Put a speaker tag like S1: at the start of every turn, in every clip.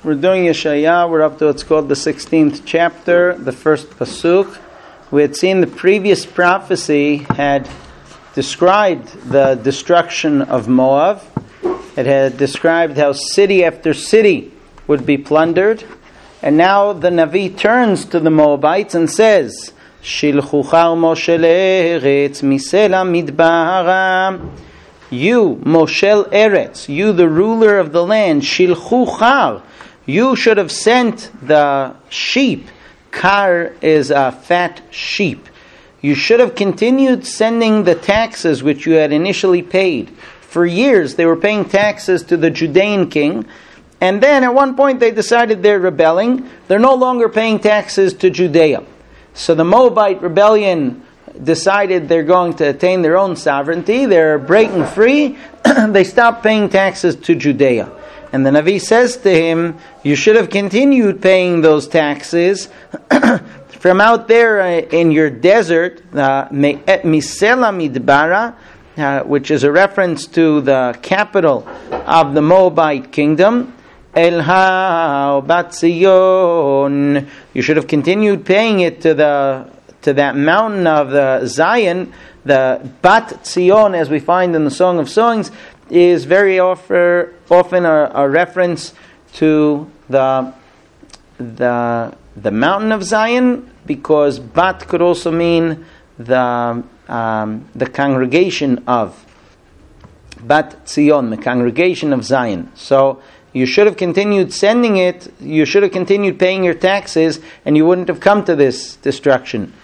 S1: We're doing Yeshaya. We're up to what's called the 16th chapter, the first pasuk. We had seen the previous prophecy had described the destruction of Moab. It had described how city after city would be plundered. And now the Navi turns to the Moabites and says, Shilchuchar Moshe le'eretz misela midbara. You, Moshel Eretz, you the ruler of the land, Shilchuchar, you should have sent the sheep. Kar is a fat sheep. You should have continued sending the taxes which you had initially paid. For years they were paying taxes to the Judean king, and then at one point they decided they're rebelling. They're no longer paying taxes to Judea. So the Moabite rebellion decided they're going to attain their own sovereignty. They're breaking free. They stopped paying taxes to Judea. And the Navi says to him, you should have continued paying those taxes from out there in your desert, Misela Midbara, which is a reference to the capital of the Moabite kingdom, El Bat Zion. You should have continued paying it to that mountain of the Zion. The Bat Zion, as we find in the Song of Songs, is very often a reference to the mountain of Zion, because Bat could also mean the congregation of Bat Zion, the congregation of Zion. So you should have continued sending it. You should have continued paying your taxes, and you wouldn't have come to this destruction.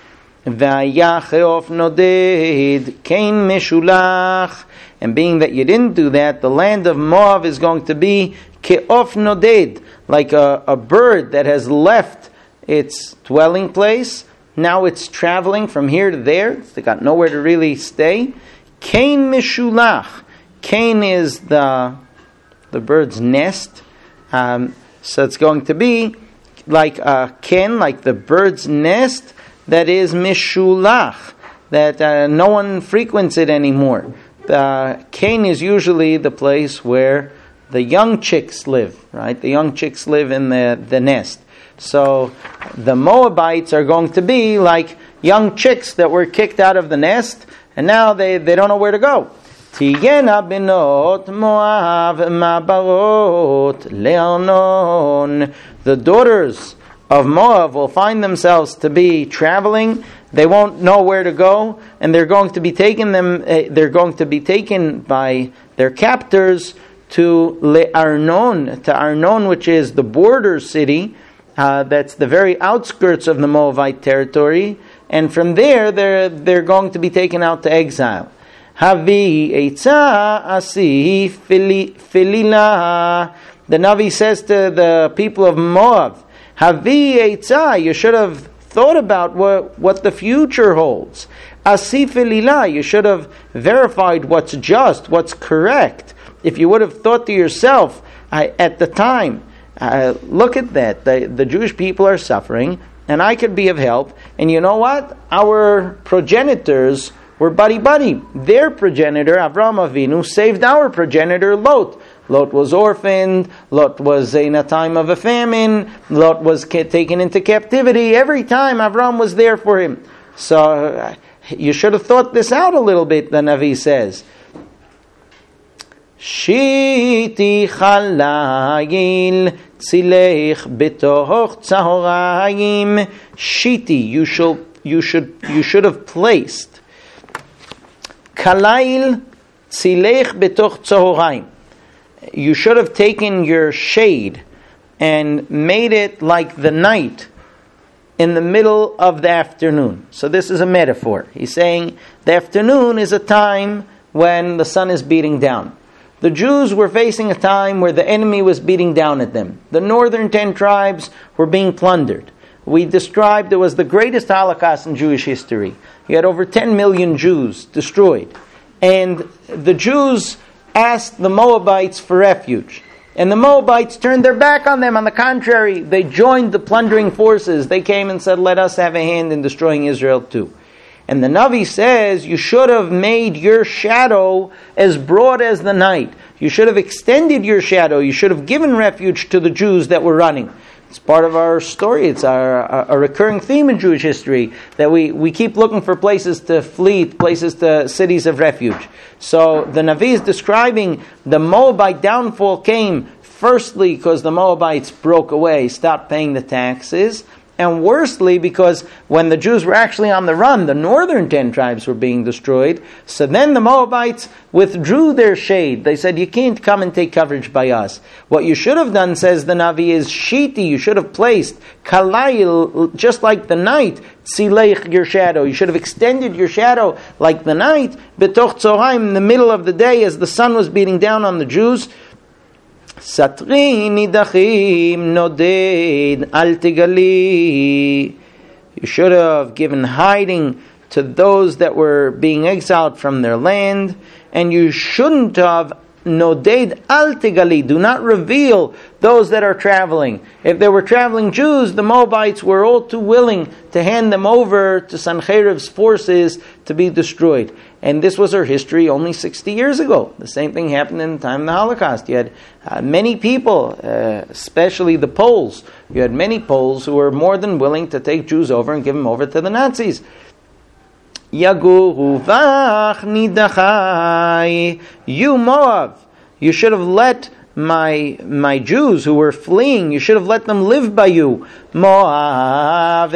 S1: And being that you didn't do that, the land of Moab is going to be ke'of noded, like a bird that has left its dwelling place. Now it's traveling from here to there. They got nowhere to really stay. Kain mishulach. Kain is the bird's nest. So it's going to be like a ken, like the bird's nest that is mishulach, that no one frequents it anymore. Kain is usually the place where the young chicks live, right? The young chicks live in the nest. So the Moabites are going to be like young chicks that were kicked out of the nest, and now they don't know where to go. Tiyena benot Moab mabarot le'arnon. The daughters of Moab will find themselves to be traveling. They won't know where to go, and they're going to be taken by their captors to Arnon, which is the border city. That's the very outskirts of the Moabite territory, and from there they're going to be taken out to exile. Havi eitza asi filila. The Navi says to the people of Moab, Havi eitza, you should have thought about what the future holds. Asif elila, you should have verified what's just, what's correct. If you would have thought to yourself at the time, look at that, the Jewish people are suffering, and I could be of help. And you know what? Our progenitors were buddy-buddy. Their progenitor, Avraham Avinu, saved our progenitor, Lot. Lot was orphaned. Lot was in a time of a famine. Lot was taken into captivity. Every time Avram was there for him. So you should have thought this out a little bit, the Navi says. Shiti chalayil tzilech betoch tzahorayim. Shiti, you should have placed kalayil tzilech betoch tzahorayim. You should have taken your shade and made it like the night in the middle of the afternoon. So this is a metaphor. He's saying the afternoon is a time when the sun is beating down. The Jews were facing a time where the enemy was beating down at them. The northern 10 tribes were being plundered. We described it was the greatest Holocaust in Jewish history. You had over 10 million Jews destroyed. And the Jews asked the Moabites for refuge. And the Moabites turned their back on them. On the contrary, they joined the plundering forces. They came and said, let us have a hand in destroying Israel too. And the Navi says, you should have made your shadow as broad as the night. You should have extended your shadow. You should have given refuge to the Jews that were running. It's part of our story. It's a recurring theme in Jewish history that we keep looking for places to flee, cities of refuge. So the Navi is describing the Moabite downfall came firstly because the Moabites broke away, stopped paying the taxes, and worstly because when the Jews were actually on the run, the northern 10 tribes were being destroyed. So then the Moabites withdrew their shade. They said, you can't come and take coverage by us. What you should have done, says the Navi, is shiti. You should have placed kalayil, just like the night, tzileich, your shadow. You should have extended your shadow like the night, betoch tzoraim, in the middle of the day as the sun was beating down on the Jews. Satri nidachim noded al tigali. You should have given hiding to those that were being exiled from their land, and you shouldn't have noded al tigali. Do not reveal those that are traveling. If there were traveling Jews, the Moabites were all too willing to hand them over to Sancheriv's forces to be destroyed. And this was our history only 60 years ago. The same thing happened in the time of the Holocaust. You had many people, especially the Poles. You had many Poles who were more than willing to take Jews over and give them over to the Nazis. Yaguru vach nidachai. You Moab, you should have let my Jews who were fleeing, you should have let them live by you. Moab,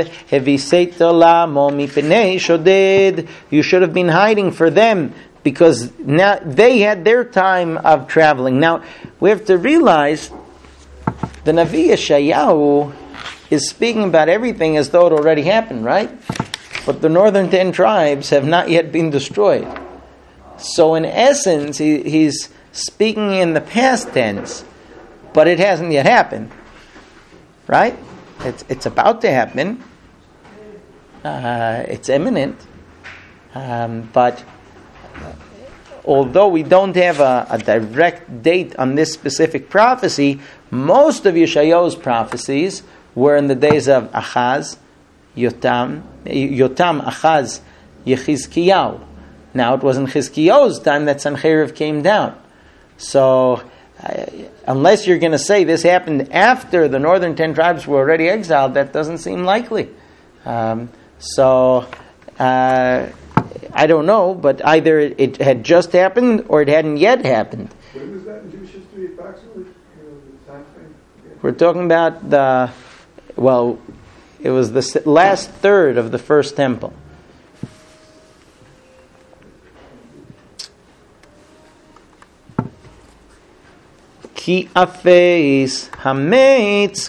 S1: you should have been hiding for them because now they had their time of traveling. Now we have to realize the Navi Yeshayahu is speaking about everything as though it already happened, right? But the northern 10 tribes have not yet been destroyed. So in essence, he's speaking in the past tense, but it hasn't yet happened, right? It's about to happen. It's imminent. But although we don't have a direct date on this specific prophecy, most of Yeshayahu's prophecies were in the days of Achaz, Yotam, Achaz, Yechizkiyahu. Now it was in Chizkiyahu's time that Sancheriv came down. So, unless you're going to say this happened after the northern 10 tribes were already exiled, that doesn't seem likely. I don't know, but either it had just happened or it hadn't yet happened.
S2: When was that in Jewish history approximately? The time frame? Yeah.
S1: We're talking about it was the last third of the first temple. Ki afeis hametz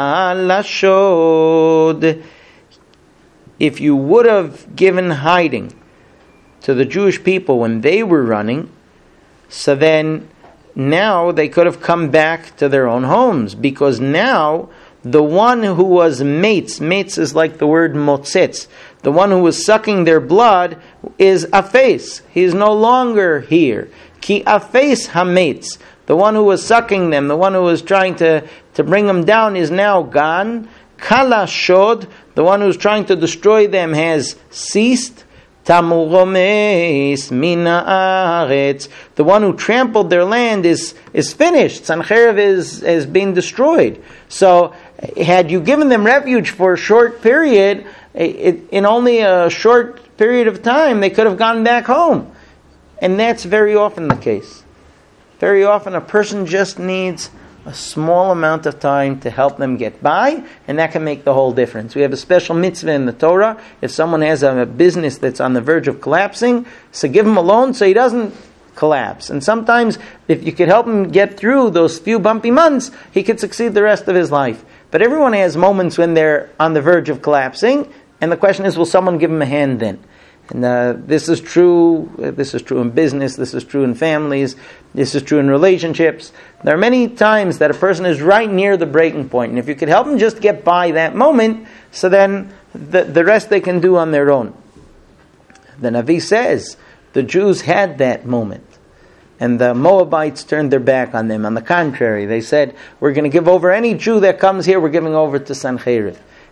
S1: kalashod. If you would have given hiding to the Jewish people when they were running, so then now they could have come back to their own homes, because now the one who was mates is like the word motzitz, the one who was sucking their blood is afeis. He is no longer here. Ki afeis hametz. The one who was sucking them, the one who was trying to bring them down is now gone. Kala shod, the one who's trying to destroy them has ceased. Tamuromes mina aretz, the one who trampled their land is finished. Sancheriv is being destroyed. So had you given them refuge for a short period, in only a short period of time, they could have gone back home. And that's very often the case. Very often a person just needs a small amount of time to help them get by, and that can make the whole difference. We have a special mitzvah in the Torah. If someone has a business that's on the verge of collapsing, so give him a loan so he doesn't collapse. And sometimes, if you could help him get through those few bumpy months, he could succeed the rest of his life. But everyone has moments when they're on the verge of collapsing, and the question is, will someone give him a hand then? And this is true. This is true in business. This is true in families. This is true in relationships. There are many times that a person is right near the breaking point, and if you could help them just get by that moment, so then the rest they can do on their own. The Navi says the Jews had that moment, and the Moabites turned their back on them. On the contrary, they said, "We're going to give over any Jew that comes here. We're giving over to Sancheriv."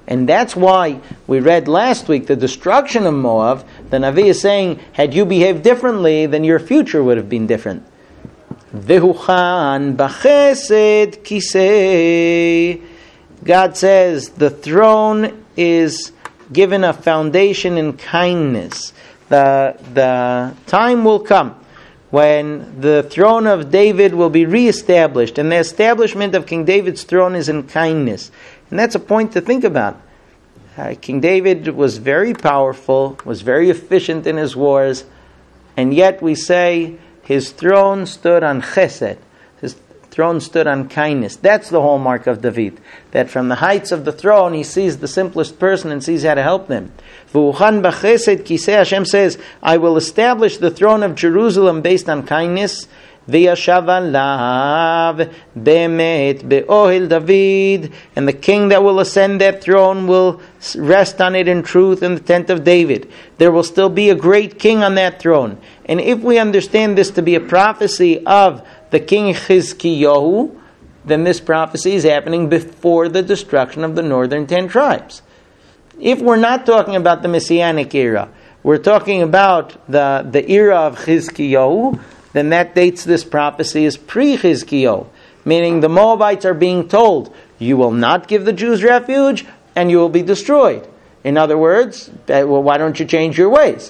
S1: And that's why we read last week the destruction of Moab. The Navi is saying, had you behaved differently, then your future would have been different. Vehuchan b'chesed kisei. God says the throne is given a foundation in kindness. The time will come when the throne of David will be reestablished, and the establishment of King David's throne is in kindness. And that's a point to think about. King David was very powerful, was very efficient in his wars, and yet we say his throne stood on chesed. His throne stood on kindness. That's the hallmark of David. That from the heights of the throne, he sees the simplest person and sees how to help them. V'uchan b'chesed kisei, Hashem says, I will establish the throne of Jerusalem based on kindness. V'yashav alav be'emet be'ohel David, and the king that will ascend that throne will rest on it in truth in the tent of David. There will still be a great king on that throne. And if we understand this to be a prophecy of the king Chizkiyahu, then this prophecy is happening before the destruction of the northern 10 tribes. If we're not talking about the Messianic era, we're talking about the era of Chizkiyahu, then that dates this prophecy as pre-Chizkiyahu, meaning the Moabites are being told, you will not give the Jews refuge, and you will be destroyed. In other words, why don't you change your ways?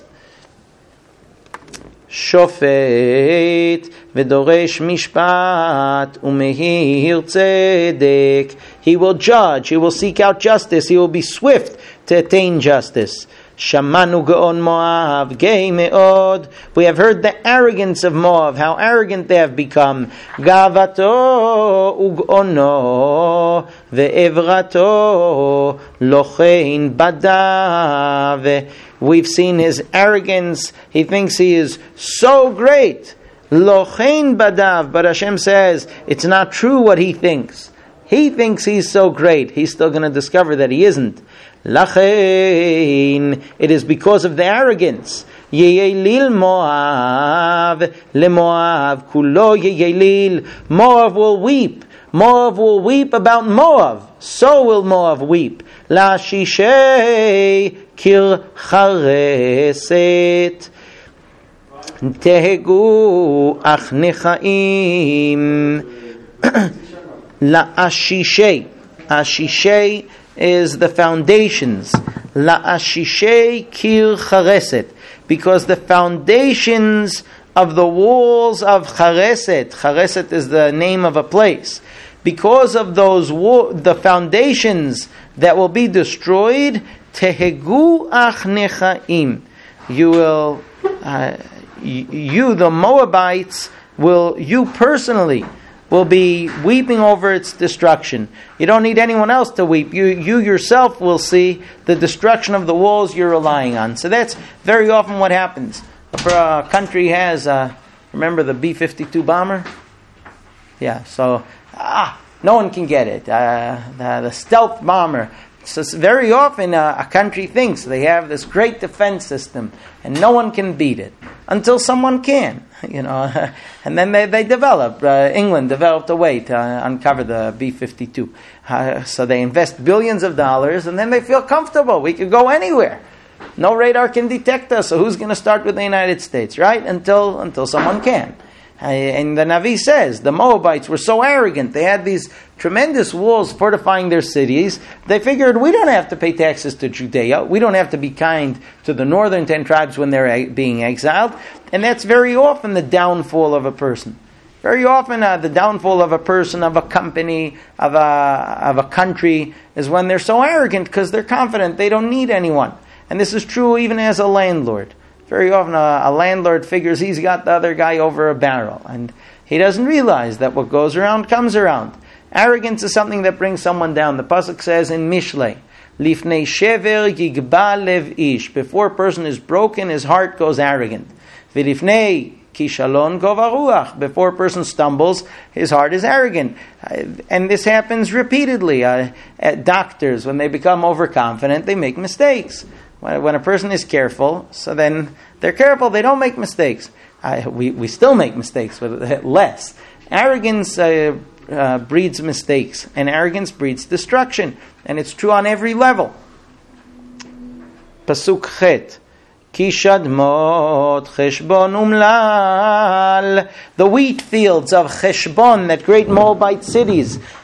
S1: Shofet v'doresh mishpat u'mehir tzedek. He will judge, he will seek out justice, he will be swift to attain justice. Shamanu ge'on Moab gei me'od. We have heard the arrogance of Moab, how arrogant they have become. Gavato uge'ono ve'evrato lochein badav. We've seen his arrogance. He thinks he is so great. Lochein badav. But Hashem says, it's not true what he thinks. He thinks he's so great. He's still going to discover that he isn't. Lachein, it is because of the arrogance. Ye'elil Moab, leMoab kulo ye'elil. Moab will weep. Moab will weep about Moab. So will Moab weep. La shishei kir chareset. Tehegu ach nechaim. La ashishei. Ashishei is the foundations. La ashishei kir chareset. Because the foundations of the walls of Chareset. Chareset is the name of a place. Because of those the foundations that will be destroyed, tehegu ach nechaim. You will, the Moabites, you personally will be weeping over its destruction. You don't need anyone else to weep. You yourself will see the destruction of the walls you're relying on. So that's very often what happens. If a country has, remember the B-52 bomber? Yeah, so, no one can get it. The stealth bomber. So very often a country thinks they have this great defense system and no one can beat it until someone can, and then they develop. England developed a way to uncover the B-52. So they invest billions of dollars and then they feel comfortable. We could go anywhere. No radar can detect us, so who's going to start with the United States, right? Until someone can. And the Navi says, the Moabites were so arrogant. They had these tremendous walls fortifying their cities. They figured, we don't have to pay taxes to Judea. We don't have to be kind to the northern 10 tribes when they're being exiled. And that's very often the downfall of a person. Very often the downfall of a person, of a company, of a country, is when they're so arrogant because they're confident they don't need anyone. And this is true even as a landlord. Very often a landlord figures he's got the other guy over a barrel. And he doesn't realize that what goes around comes around. Arrogance is something that brings someone down. The pasuk says in Mishlei, Lifnei shever yigba lev ish. Before a person is broken, his heart goes arrogant. V'lifnei kishalon gova ruach. Before a person stumbles, his heart is arrogant. And this happens repeatedly. At doctors, when they become overconfident, they make mistakes. When a person is careful, so then they're careful, they don't make mistakes. We still make mistakes, but less. Arrogance breeds mistakes, and arrogance breeds destruction. And it's true on every level. Pasuk Chet. Ki shadmot Cheshbon umlal. The wheat fields of Cheshbon, that great Moabite city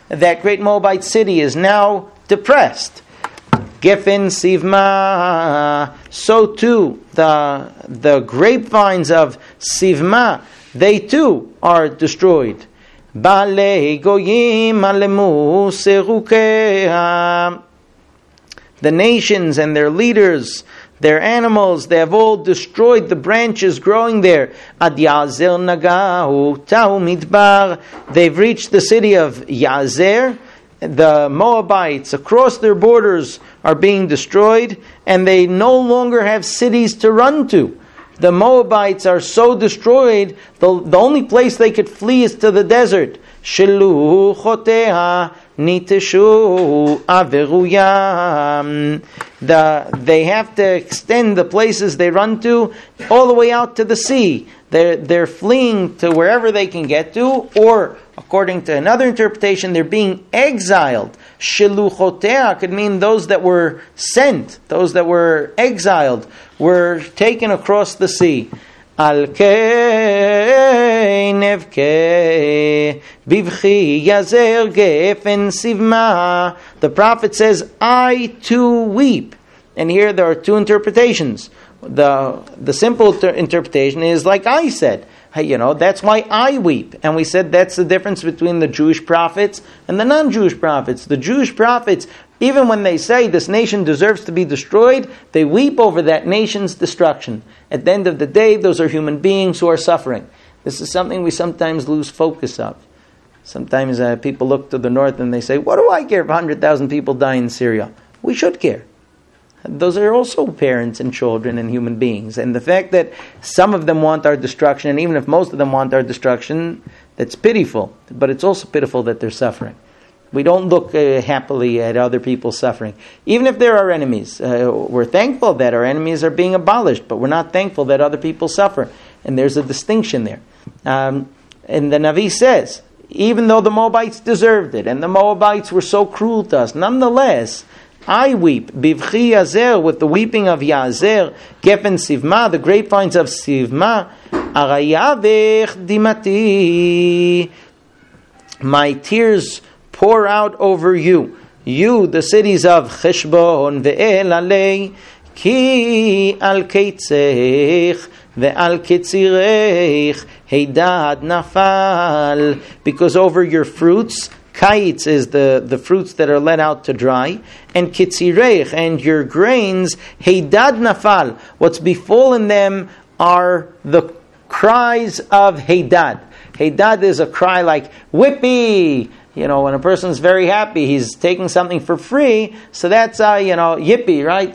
S1: is now depressed. Gefen Sivma. So too, the grapevines of Sivma, they too are destroyed. Balei goyim alemu serukeha. The nations and their leaders, their animals, they have all destroyed the branches growing there. Ad Yazer nagahu tahu midbar. They've reached the city of Yazer. The Moabites across their borders are being destroyed, and they no longer have cities to run to. The Moabites are so destroyed, the only place they could flee is to the desert. Shilu choteha nitishu averuyam. They have to extend the places they run to all the way out to the sea. They're fleeing to wherever they can get to, or according to another interpretation, they're being exiled. Shiluchotea could mean those that were sent, those that were exiled, were taken across the sea. Al kei nevke bivchi yazer gefen sivma. The prophet says, I too weep. And here there are two interpretations. The simple interpretation is like I said. Hey, that's why I weep. And we said that's the difference between the Jewish prophets and the non-Jewish prophets. The Jewish prophets, even when they say this nation deserves to be destroyed, they weep over that nation's destruction. At the end of the day, those are human beings who are suffering. This is something we sometimes lose focus of. Sometimes people look to the north and they say, what do I care if 100,000 people die in Syria? We should care. Those are also parents and children and human beings. And the fact that some of them want our destruction, and even if most of them want our destruction, that's pitiful. But it's also pitiful that they're suffering. We don't look happily at other people suffering. Even if they're our enemies, we're thankful that our enemies are being abolished, but we're not thankful that other people suffer. And there's a distinction there. And the Navi says, even though the Moabites deserved it, and the Moabites were so cruel to us, nonetheless, I weep, bivchi yazer, with the weeping of Yazer, gefen sivma, the grapevines of Sivma, arayavech dimati, my tears pour out over you, the cities of Cheshbon ve'el alei, ki al keitzech ve'al ketzirech, heidad nafal, because over your fruits, Kaitz is the fruits that are let out to dry, and kitzirech, and your grains, heidad nafal. What's befallen them are the cries of heidad. Heidad is a cry like whippy. When a person's very happy, he's taking something for free, so that's yippee, right?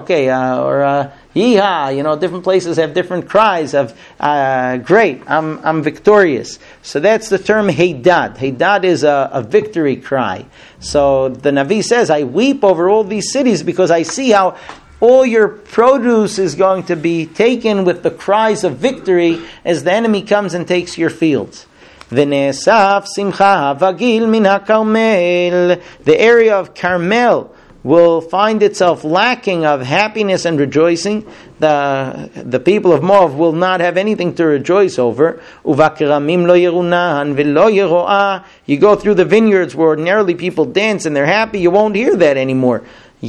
S1: Or yeehaw. Different places have different cries of great, I'm victorious. So that's the term heidad. Heidad is a victory cry. So the Navi says, I weep over all these cities because I see how all your produce is going to be taken with the cries of victory as the enemy comes and takes your fields. V'ne'esaf simcha vagil min haKarmel. The area of Carmel will find itself lacking of happiness and rejoicing. The people of Moab will not have anything to rejoice over. Uvakeramim lo yerunan v'lo yeroah. You go through the vineyards where ordinarily people dance and they're happy, you won't hear that anymore.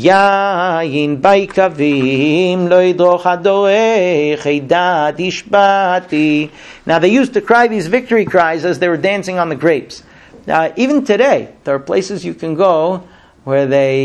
S1: Yain baikavim lo yidroch hadorech heidad ishbati. Now they used to cry these victory cries as they were dancing on the grapes. Even today, there are places you can go where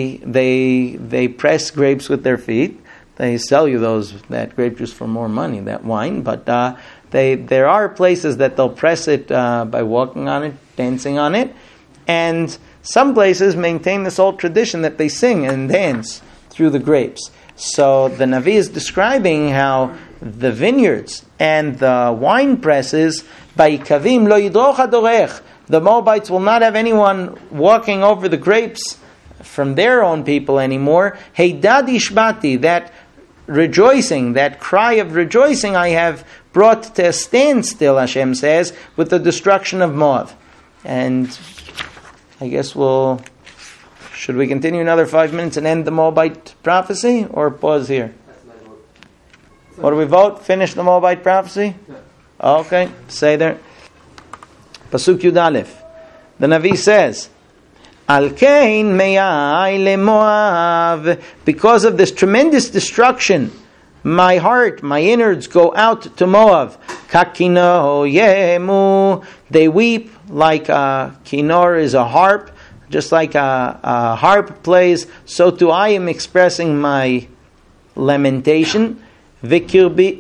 S1: they press grapes with their feet. They sell you that grape juice for more money, that wine. But there are places that they'll press it by walking on it, dancing on it, and some places maintain this old tradition that they sing and dance through the grapes. So the Navi is describing how the vineyards and the wine presses, Ba'ikavim lo yidroch hadorech, the Moabites will not have anyone walking over the grapes from their own people anymore. Heidad ishbati, that rejoicing, that cry of rejoicing I have brought to a standstill, Hashem says, with the destruction of Moab. And I guess should we continue another 5 minutes and end the Moabite prophecy, or pause here? What do we vote? Finish the Moabite prophecy? Okay, say there. Pasuk Yud Aleph. The Navi says, Al Kain Meyai LeMoav. Because of this tremendous destruction, my heart, my innards go out to Moab. Kakino Yemu. They weep like a kinor is a harp. Just like a harp plays, so too I am expressing my lamentation. Vikirbi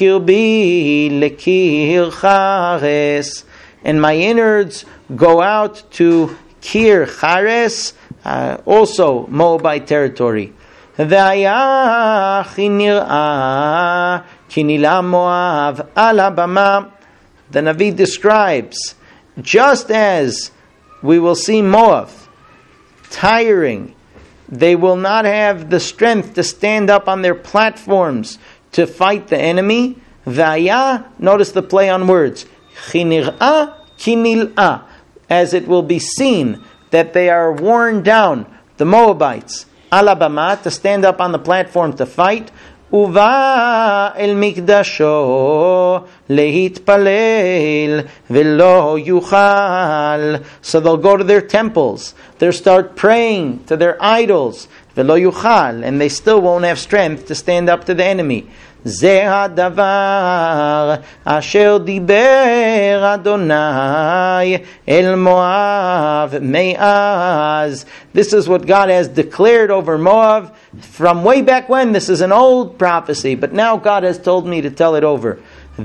S1: lekir chares. And my innards go out to Kir Chares, also Moabite territory. V'ayach nir'ah kinila Moav ala bama. The Navi describes, just as we will see Moab tiring, they will not have the strength to stand up on their platforms to fight the enemy. V'aya, notice the play on words. Chinir'ah, kinil'ah. As it will be seen that they are worn down, the Moabites, ala bama, to stand up on the platform to fight. Uva el mikdasho lehitpalel velo yuchal. So they'll go to their temples. They'll start praying to their idols. Velo yuchal, and they still won't have strength to stand up to the enemy. Ze hadavar asher diber Adonai el Moav me'az. This is what God has declared over Moab from way back when. This is an old prophecy, but now God has told me to tell it over.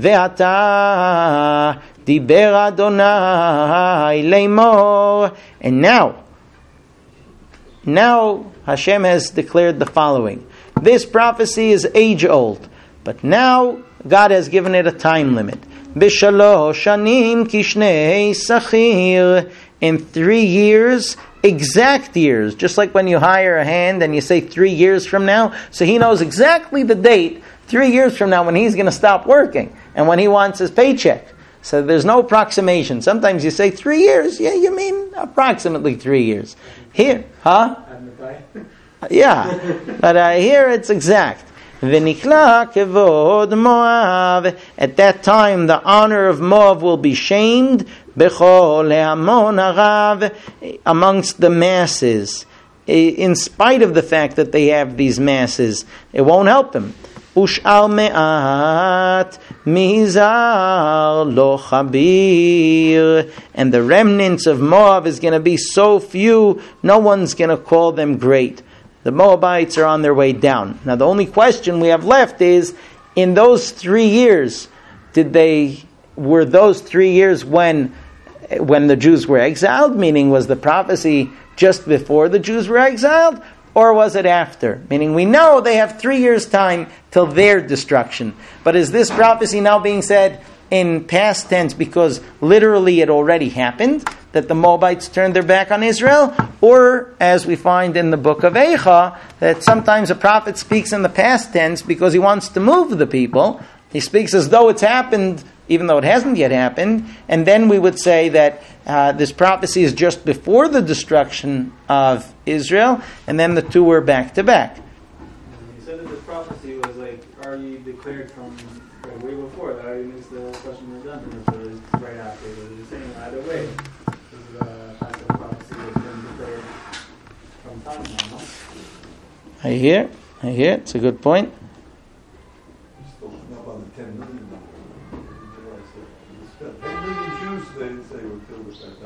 S1: Ve'ata diber Adonai le'mor. And now Hashem has declared the following. This prophecy is age old, but now God has given it a time limit. B'shalosh shanim kishnei sachir. In 3 years, exact years, just like when you hire a hand and you say 3 years from now, so he knows exactly the date 3 years from now when he's going to stop working and when he wants his paycheck. So there's no approximation. Sometimes you say 3 years, yeah, you mean approximately 3 years. Here, yeah, but here it's exact. V'nikla kevod Moav. At that time, the honor of Moab will be shamed. Bechol le'amon harav, amongst the masses. In spite of the fact that they have these masses, it won't help them. Ush'al me'at mizar lo chabir. And the remnants of Moab is going to be so few, no one's going to call them great. The Moabites are on their way down. Now the only question we have left is, in those 3 years, were those 3 years when the Jews were exiled? Meaning, was the prophecy just before the Jews were exiled? Or was it after? Meaning, we know they have 3 years' time till their destruction. But is this prophecy now being said in past tense because literally it already happened, that the Moabites turned their back on Israel? Or, as we find in the book of Eicha, that sometimes a prophet speaks in the past tense because he wants to move the people. He speaks as though it's happened, even though it hasn't yet happened. And then we would say that this prophecy is just before the destruction of Israel, and then the two were back to back.
S3: You said that this prophecy was already declared from way before. That already makes the question more done. So it's right after. But you're saying either way, this is a type of prophecy that's been declared from time now, no?
S1: I hear. It's a good point.
S2: Still up on the 10 million number. 10 million Jews, they say, were killed at that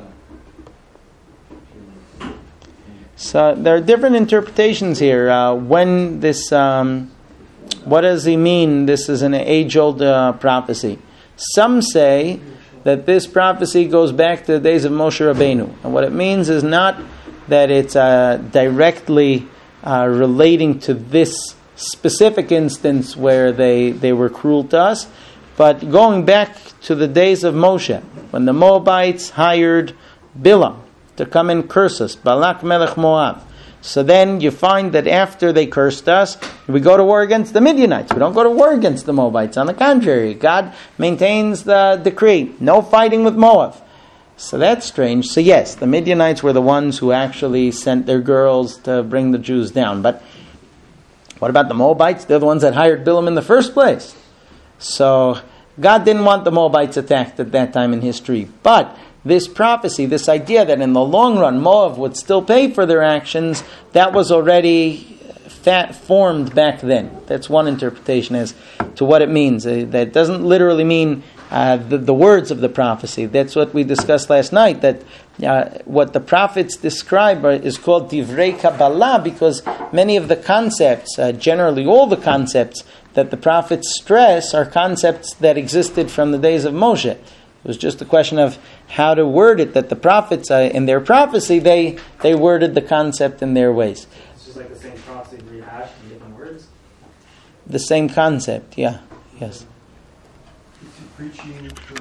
S2: time.
S1: So there are different interpretations here. When this, what does he mean? This is an age-old prophecy. Some say that this prophecy goes back to the days of Moshe Rabbeinu, and what it means is not that it's directly relating to this specific instance where they were cruel to us, but going back to the days of Moshe, when the Moabites hired Bilam to come and curse us, Balak Melech Moab. So then you find that after they cursed us, we go to war against the Midianites. We don't go to war against the Moabites. On the contrary, God maintains the decree, no fighting with Moab. So that's strange. So yes, the Midianites were the ones who actually sent their girls to bring the Jews down. But what about the Moabites? They're the ones that hired Bilam in the first place. So God didn't want the Moabites attacked at that time in history. But this prophecy, this idea that in the long run Moab would still pay for their actions, that was already formed back then. That's one interpretation as to what it means. That doesn't literally mean the words of the prophecy. That's what we discussed last night, that what the prophets describe is called Divrei Kabbalah, because many of the concepts, generally all the concepts that the prophets stress, are concepts that existed from the days of Moshe. It was just a question of how to word it, that the prophets, in their prophecy, they worded the concept in their ways.
S3: It's just like the same prophecy rehashed in different words?
S1: The same concept, yeah. Yes.
S2: Preaching